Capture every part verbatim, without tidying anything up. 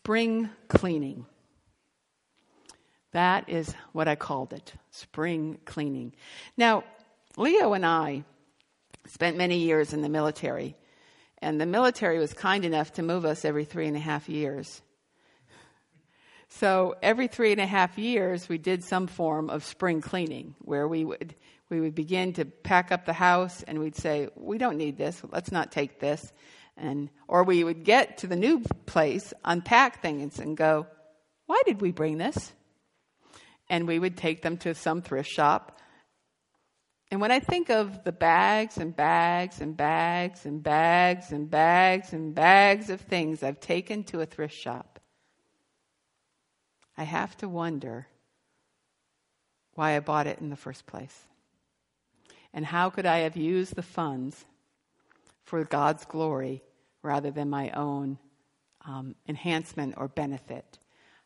spring cleaning. That is what I called it, spring cleaning. Now, Leo and I spent many years in the military, and the military was kind enough to move us every three and a half years. So every three and a half years, we did some form of spring cleaning, where we would we would begin to pack up the house, and we'd say, we don't need this, let's not take this. And or we would get to the new place, unpack things, and go, why did we bring this? And we would take them to some thrift shop. And when I think of the bags and bags and bags and bags and bags and bags of things I've taken to a thrift shop, I have to wonder why I bought it in the first place. And how could I have used the funds for God's glory rather than my own um, enhancement or benefit?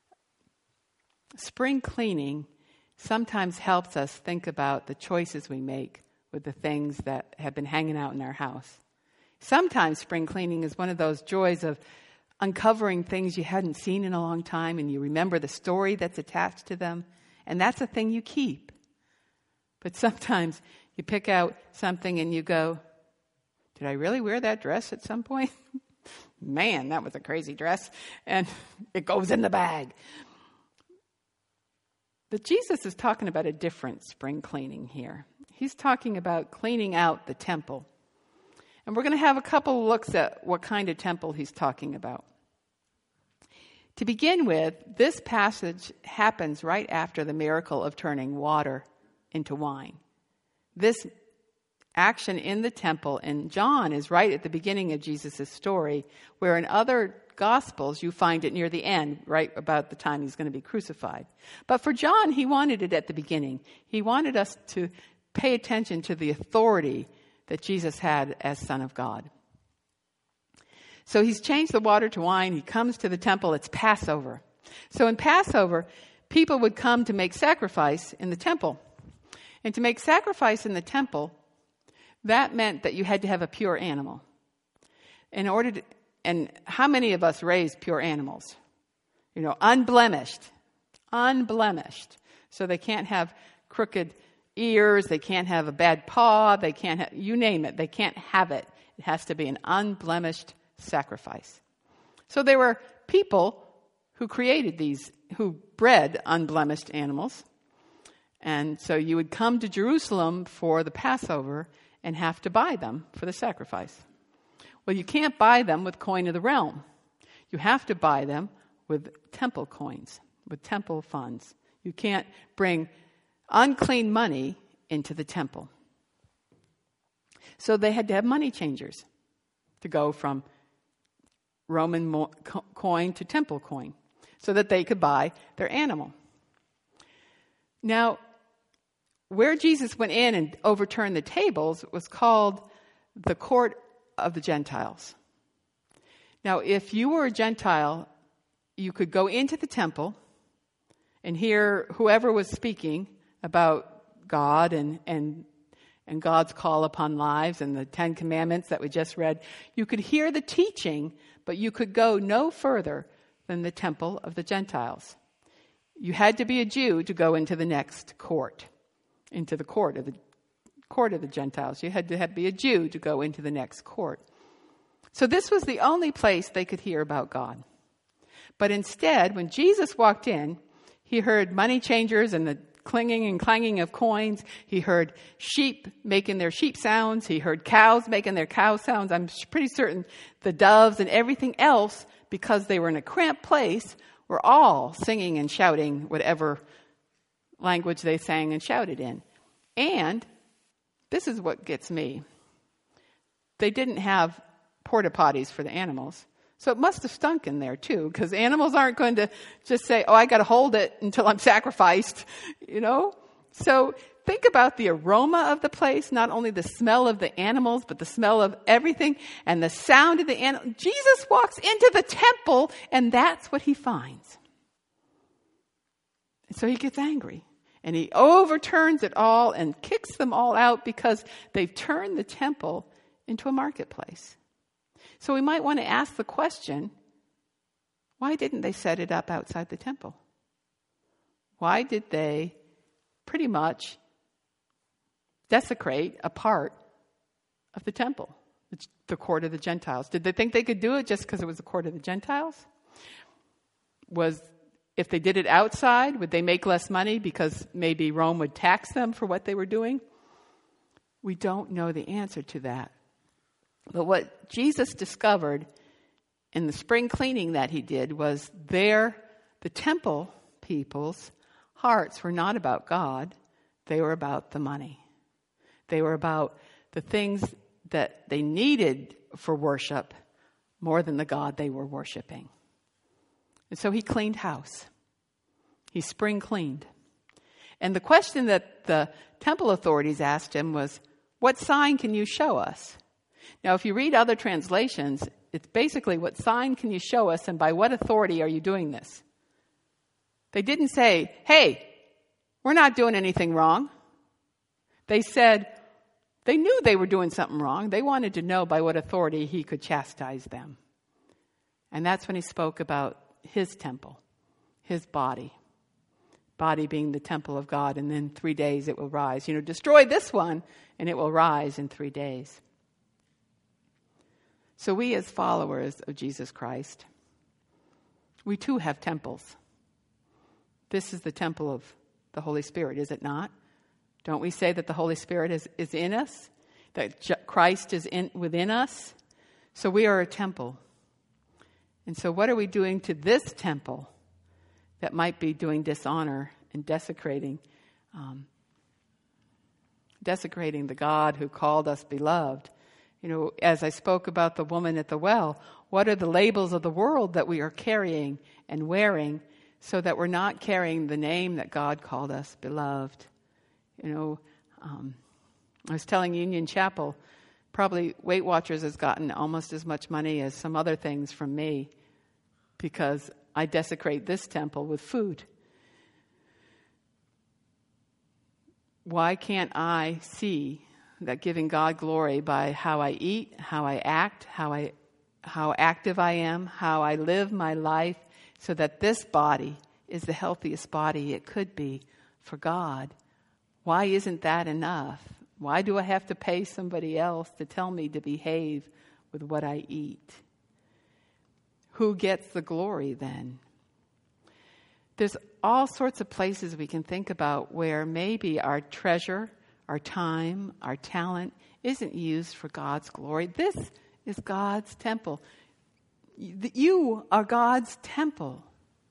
Spring cleaning sometimes helps us think about the choices we make with the things that have been hanging out in our house. Sometimes spring cleaning is one of those joys of uncovering things you hadn't seen in a long time, and you remember the story that's attached to them, and that's a thing you keep. But sometimes you pick out something and you go, did I really wear that dress at some point? Man, that was a crazy dress. And it goes in the bag. But Jesus is talking about a different spring cleaning here. He's talking about cleaning out the temple. And we're going to have a couple looks at what kind of temple he's talking about. To begin with, this passage happens right after the miracle of turning water into wine. This action in the temple in John is right at the beginning of Jesus' story, where in other Gospels you find it near the end, right about the time he's going to be crucified. But for John, he wanted it at the beginning. He wanted us to pay attention to the authority that Jesus had as Son of God. So he's changed the water to wine. He comes to the temple. It's Passover. So in Passover, people would come to make sacrifice in the temple. And to make sacrifice in the temple, that meant that you had to have a pure animal. In order to, and how many of us raise pure animals? You know, unblemished. Unblemished. So they can't have crooked ears, they can't have a bad paw, they can't have, you name it, they can't have it. It has to be an unblemished sacrifice. So there were people who created these, who bred unblemished animals. And so you would come to Jerusalem for the Passover and have to buy them for the sacrifice. Well, you can't buy them with coin of the realm. You have to buy them with temple coins, with temple funds. You can't bring unclean money into the temple. So they had to have money changers to go from Roman mo- co- coin to temple coin so that they could buy their animal. Now, where Jesus went in and overturned the tables was called the court of the Gentiles. Now, if you were a Gentile, you could go into the temple and hear whoever was speaking about God and, and, and God's call upon lives and the Ten Commandments that we just read. You could hear the teaching, but you could go no further than the temple of the Gentiles. You had to be a Jew to go into the next court, into the court of the court of the Gentiles. You had to have, be a Jew to go into the next court. So this was the only place they could hear about God. But instead, when Jesus walked in, he heard money changers and the clinging and clanging of coins. He heard sheep making their sheep sounds. He heard cows making their cow sounds. I'm pretty certain the doves and everything else, because they were in a cramped place, were all singing and shouting whatever language they sang and shouted in. And this is what gets me. They didn't have porta potties for the animals. So it must have stunk in there too, because animals aren't going to just say, oh, I got to hold it until I'm sacrificed, you know? So think about the aroma of the place, not only the smell of the animals, but the smell of everything and the sound of the animal. Jesus walks into the temple, and that's what he finds. And so he gets angry. And he overturns it all and kicks them all out because they've turned the temple into a marketplace. So we might want to ask the question, why didn't they set it up outside the temple? Why did they pretty much desecrate a part of the temple, the court of the Gentiles? Did they think they could do it just because it was the court of the Gentiles? Was, if they did it outside, would they make less money because maybe Rome would tax them for what they were doing? We don't know the answer to that. But what Jesus discovered in the spring cleaning that he did was there, the temple people's hearts were not about God. They were about the money. They were about the things that they needed for worship more than the God they were worshiping. And so he cleaned house. He spring cleaned. And the question that the temple authorities asked him was, what sign can you show us? Now, if you read other translations, it's basically, what sign can you show us and by what authority are you doing this? They didn't say, hey, we're not doing anything wrong. They said, they knew they were doing something wrong. They wanted to know by what authority he could chastise them. And that's when he spoke about his temple, his body. Body being the temple of God, and then three days it will rise. You know, destroy this one, and it will rise in three days. So we as followers of Jesus Christ, we too have temples. This is the temple of the Holy Spirit, is it not? Don't we say that the Holy Spirit is, is in us? That Christ is in within us? So we are a temple. And so what are we doing to this temple that might be doing dishonor and desecrating, um, desecrating the God who called us beloved? You know, as I spoke about the woman at the well, what are the labels of the world that we are carrying and wearing so that we're not carrying the name that God called us beloved? You know, um, I was telling Union Chapel, probably Weight Watchers has gotten almost as much money as some other things from me because I desecrate this temple with food. Why can't I see that giving God glory by how I eat, how I act, how I, how active I am, how I live my life, so that this body is the healthiest body it could be for God? Why isn't that enough? Why do I have to pay somebody else to tell me to behave with what I eat? Who gets the glory then? There's all sorts of places we can think about where maybe our treasure, our time, our talent isn't used for God's glory. This is God's temple. You are God's temple.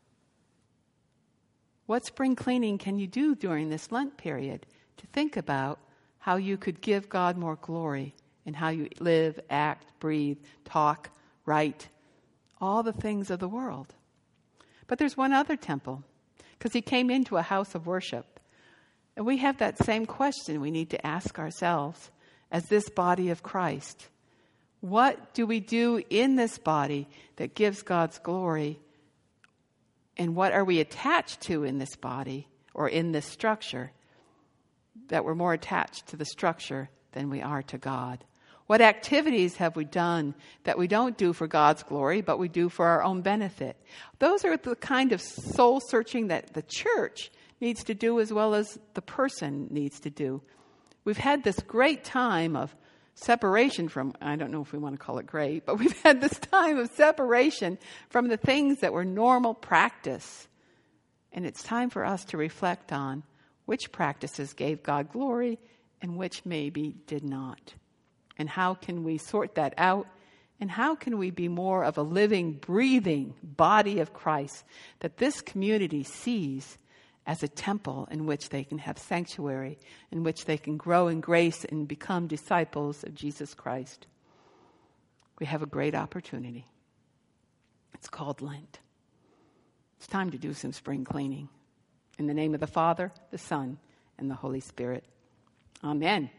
What spring cleaning can you do during this Lent period to think about how you could give God more glory in how you live, act, breathe, talk, write, all the things of the world? But there's one other temple, because he came into a house of worship. And we have that same question we need to ask ourselves as this body of Christ. What do we do in this body that gives God's glory? And what are we attached to in this body or in this structure that we're more attached to the structure than we are to God? What activities have we done that we don't do for God's glory, but we do for our own benefit? Those are the kind of soul searching that the church needs to do as well as the person needs to do. We've had this great time of separation from, I don't know if we want to call it great, but we've had this time of separation from the things that were normal practice. And it's time for us to reflect on which practices gave God glory and which maybe did not. And how can we sort that out? And how can we be more of a living, breathing body of Christ that this community sees as a temple in which they can have sanctuary, in which they can grow in grace and become disciples of Jesus Christ? We have a great opportunity. It's called Lent. It's time to do some spring cleaning. In the name of the Father, the Son, and the Holy Spirit. Amen.